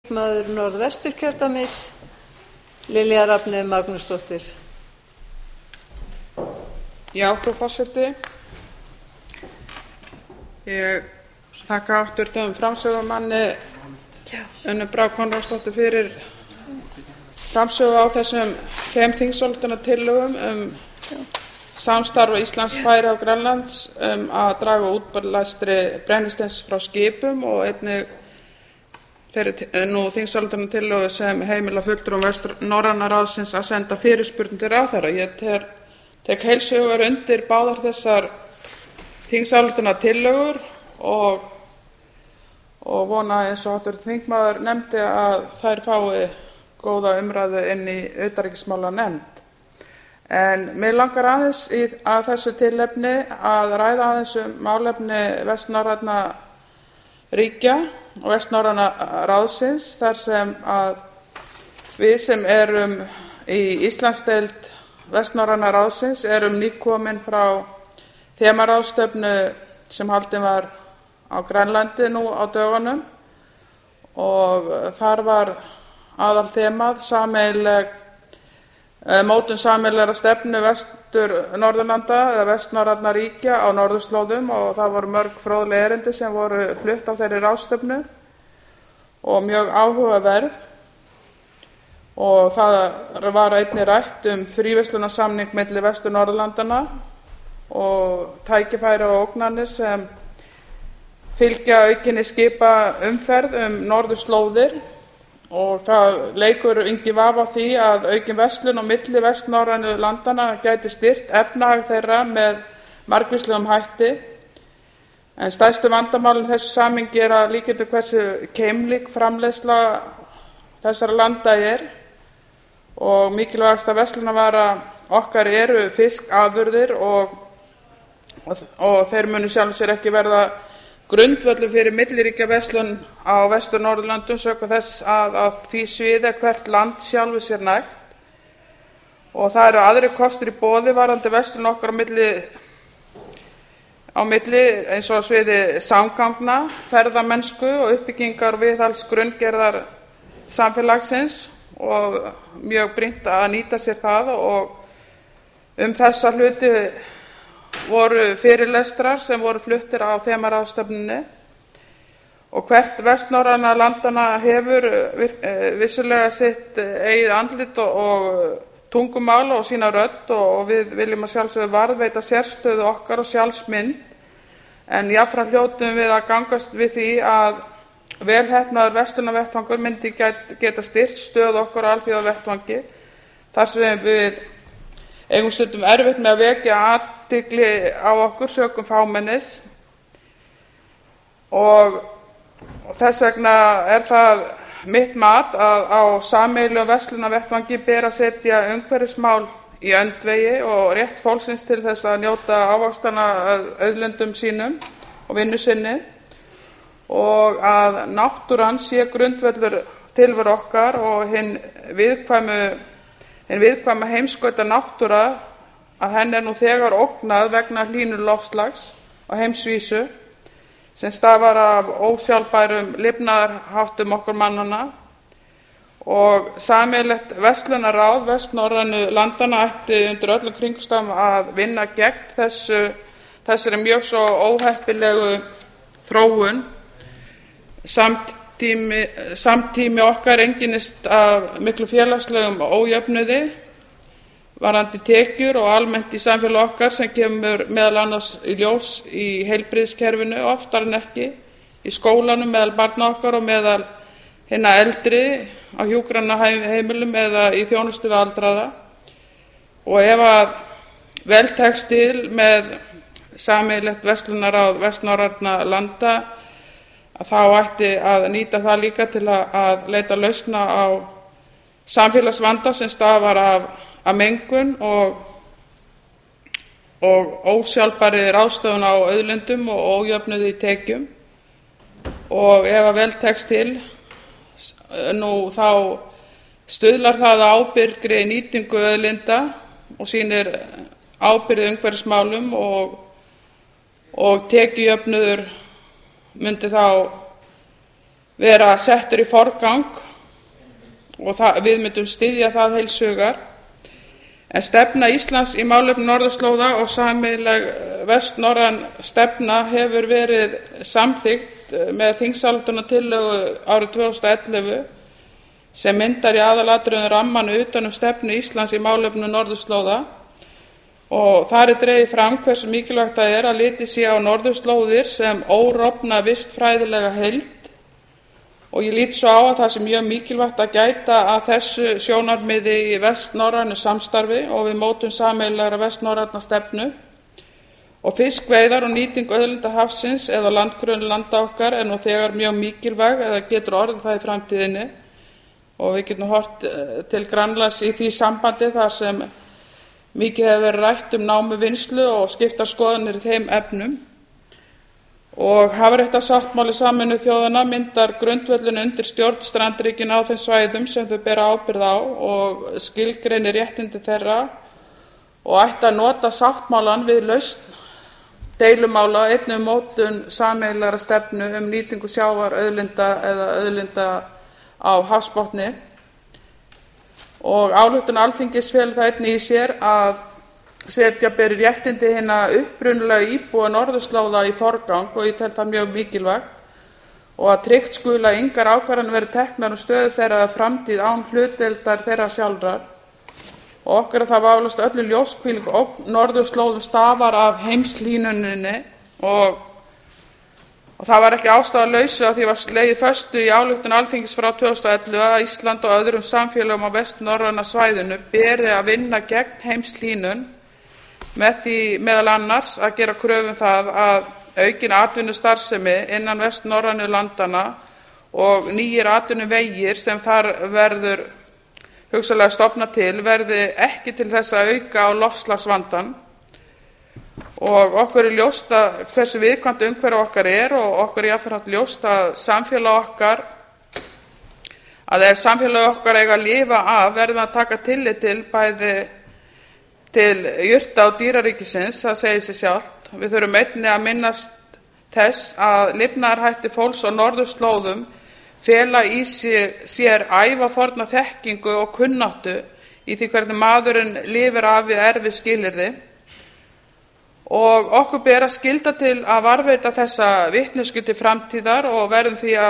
Þingmaður Norðvesturkjördæmis, Lilja Rafney Magnúsdóttir. Já, frú forseti. Ég þakka hv. framsögumanni Önnu Brá Konráðsdóttur fyrir framsögu á þessum þingsályktunartillögum samstarf Íslands, Færeyja og Grænlands að draga úr útblæstri brennisteins frá skipum og einnig þeirri þingsályktunartillögu sem heimila fulltrúum Vestnorræna ráðsins að senda fyrirspurn til ráðherra. Ég tek heils hugar undir báðar þessar þingsályktunartillögur og vona, eins og hv. þingmaður nefndi, að þær fái góða umræðu inn í utanríkismálanefnd. En mig langar aðeins að þessu tilefni að ræða aðeins málefni vestnorrænna ríkja og Vestnorræna ráðsins, þar sem að við sem erum í Íslandsdeild Vestnorræna ráðsins erum nýkomin frá þemaráðstefnu sem haldin var á Grænlandi nú á dögunum og þar var aðalþemað mótun sameiginlegrar stefnu Vestur-Norðurlanda eða vestnorrænna ríkja á norðurslóðum, og það voru mörg fróðleg erindi sem voru flutt á þeirri ráðstefnu og mjög áhugaverð. Og það var einnig rætt fríverslunarsamning milli Vestur-Norðurlandanna og tækifæri og ógnanir sem fylgja aukinni skipaumferð norðurslóðir, og það leikur enginn vafi á því að aukin verslun á milli vestnorrænu landanna gæti styrkt efnahag þeirra með margvíslegum hætti. En stærstu vandamálin í þessu samhengi er að líkindum hversu keimlík framleiðsla þessara landa er, og mikilvægasta verslunarvara okkar eru fiskafurðir og þeir munu sjálfum sér ekki verða grundvöllur fyrir milliríkjaverslun á Vestur-Norðurlöndum sökum þess að á því sviði hvert land sjálfu sér nægt, og það eru aðrir kostir í boði varðandi verslun okkar á milli eins og á sviði samgangna, ferðamennsku og uppbyggingar og viðhalds grunngerðar samfélagsins, og mjög brýnt að nýta sér það. Og þessa hluti voru fyrirlestrar sem voru fluttir á þemaráðstefnunni, og hvert vestnorræna landanna hefur vissulega sitt eigið andlit og tungumál og sína rödd, og við viljum að sjálfsögðu varðveita sérstöðu okkar og sjálfsmynd, en jafnframt hljótum við að gangast við því að vel heppnaður verslunarvettvangur myndi geta styrkt stöðu okkar á alþjóðavettvangi, þar sem við eigum stundum erfitt með að vekja athygli á okkur sökum fámennis, og þess vegna er það mitt mat að á sameiginlegum verslunarvettvangi ber að setja umhverfismál í öndvegi og rétt fólksins til þess að njóta ávaxtanna af auðlindum sínum og vinnu sinni, og að náttúran sé grundvöllur tilveru okkar, og hin viðkvæma heimskautta náttúra, að henni er nú þegar ógnað vegna hlýnunar loftslags á heimsvísu sem stafar af ósjálfbærum lifnaðarháttum okkar mannanna. Og sameiginlegt verslunarráð vestnorrænu landanna ætti undir öllum kringumstæðum að vinna gegn þessari mjög svo óheppilegu þróun. Samtími okkar einkennist af miklu félagslegum ójöfnuði varðandi tekjur og almennt í samfélagi okkar, sem kemur meðal annars í ljós í heilbrigðiskerfinu oftar en ekki, í skólanum meðal barna okkar og meðal hinna eldri á hjúkrunarheimilum eða í þjónustu við aldraða. Og ef að vel tekst til með sameiginlegt verslunarráð vestnorrænna landa, þá ætti að nýta það líka til að leita lausna á samfélagsvanda sem stafar af mengun og ósjálfbærri ráðstöfun á auðlindum og ójöfnuði í tekjum. Og ef að vel tekst til þá stuðlar það að ábyrgri nýtingu auðlinda og sýnir ábyrgð í umhverfismálum, og tekjujöfnuður myndi þá vera settur í forgang og við myndum styðja það heils hugar. En stefna Íslands í málefnum norðurslóða og sameiginleg vestnorræn stefna hefur verið samþykkt með þingsályktunartillögu árið 2011 sem myndar í aðalatriðum rammann utan stefnu Íslands í málefnum norðurslóða. Og þar dregið fram hversu mikilvægt það að litið sé á norðurslóðir sem órofna vistfræðilega heild. Og ég lít svo á að það sé mjög mikilvægt að gæta að þessu sjónarmiði í vestnorrænu samstarfi og við mótun sameiginlegrar vestnorrænnar stefnu. Og fiskveiðar og nýting auðlinda hafsins eða landgrunn landa okkar nú þegar mjög mikilvæg eða getur orðið það í framtíðinni. Og við getum horft til Grænlands í því sambandi þar sem mikið hefur verið rætt námuvinnslu og skiptar skoðanir í þeim efnum. Og hafréttarsáttmáli Sameinuðu þjóðanna myndar grundvöllinn undir stjórn strandríkjanna á þeim svæðum sem þau bera ábyrgð á og skilgreinir réttindi þeirra og ætti að nota sáttmálann við lausn deilumála einnig mótun sameiginlegrar stefnu nýtingu sjávarauðlinda eða auðlinda á hafsbotni. Og ályktun Alþingis felur það einnig í sér að setja beri réttindi hinna upprunalega íbúa norðurslóða í forgang og ég tel það mjög mikilvægt og að tryggt skuli að engar ákvarðanir verði teknar stöðu þeirra eða framtíð án hlutdeildar þeirra sjálfrar. Og okkur það vafalaust öllum ljóst hvílík ógn norðurslóðum stafar af heimshlýnuninni og það var ekki ástæðulausu að því var slegið föstu í ályktun Alþingis frá 2011 að Ísland og öðrum samfélögum á vestnorræna svæðinu beri að vinna gegn heimshlýnun með því meðal annars að gera kröfu það að aukin atvinnustarfsemi innan vestnorrænu landanna og nýir atvinnuvegir sem þar verður hugsanlega stofnað til verði ekki til þess að auka á loftslagsvandann. Og okkur ljóst að hversu viðkvæmt umhverfi okkar og okkur jafnframt ljóst að samfélag okkar að ef samfélag okkar eiga að lifa af verðum að taka tillit til bæði til jurta og dýraríkisins, það segir sig sjálft. Við þurfum einnig að minnast þess að lifnaðarhættir fólks á norðurslóðum fela í sér ævaforna þekkingu og kunnáttu í því hvernig maðurinn lifir af við erfið skilyrði. Og okkur ber að skylda til að varðveita þessa vitneskju til framtíðar og verðum því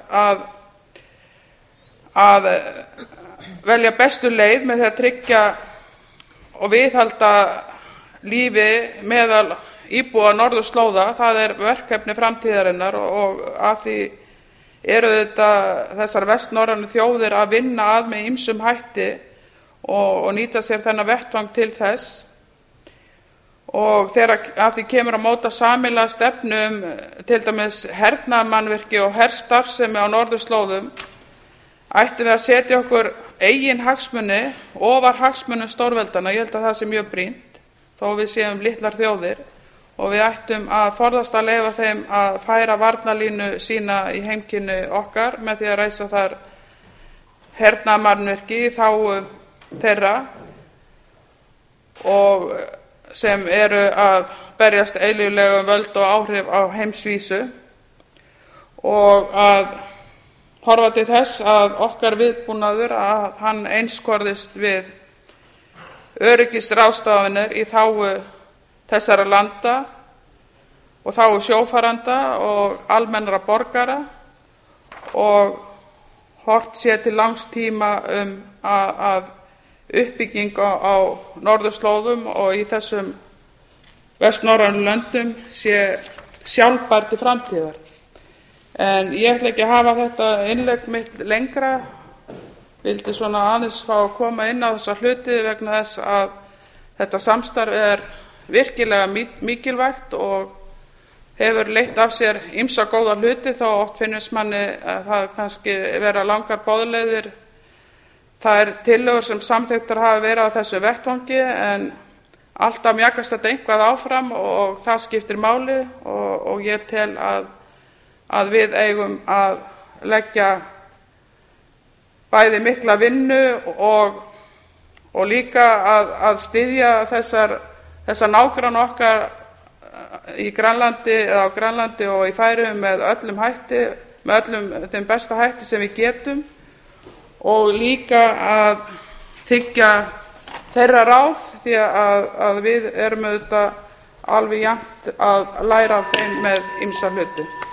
að velja bestu leið með því að tryggja og viðhalda lífi meðal íbúa norðurslóða. Það verkefni framtíðarinnar og að því eru þetta þessar vestnorrænu þjóðir að vinna að með ýmsum hætti og nýta sér þennan vettvang til þess. Og þegar að því kemur að móta sameiginlega stefnu til dæmis hernaðarmannvirki og herstarfsemi á norðurslóðum ættum við að setja okkur eigin hagsmuni ofar hagsmunum stórveldanna. Ég held að það sé mjög brýnt þó við séum litlar þjóðir og við ættum að forðast að leyfa þeim að færa varnarlínu sína í heimkynni okkar með því að reisa þar hernaðarmannvirki í þágu þeirra og sem eru að berjast eilíflega völd og áhrif á heimsvísu og að horfa til þess að okkar viðbúnaður að hann einskorðist við öryggisráðstafanir í þágu þessara landa og þágu sjófarenda og almennra borgara og horft sé til langs tíma að uppbygging á norðurslóðum og í þessum vestnorrænu löndum sé sjálfbær til framtíðar. En ég ætla ekki að hafa þetta innlegg mitt lengra. Vildi svona aðeins fá að koma inn á þessa hluti vegna þess að þetta samstarf virkilega mikilvægt og hefur leitt af sér ýmsa góða hluti þó oft finnst manni að það kannski vera langar boðleiðir. Það tillögur sem samþykktar hafa verið á þessu vettvangi en alltaf mjakast þetta eitthvað áfram og það skiptir máli og ég tel að við eigum að leggja bæði mikla vinnu og líka að styðja þessar nágranna okkar í Grænlandi eða á Grænlandi og í Færeyjum með öllum hætti með öllum þeim besta hætti sem við getum og líka að þiggja þeirra ráð því að við erum auðvitað alveg jafnt að læra af þeim með ýmsa hluti.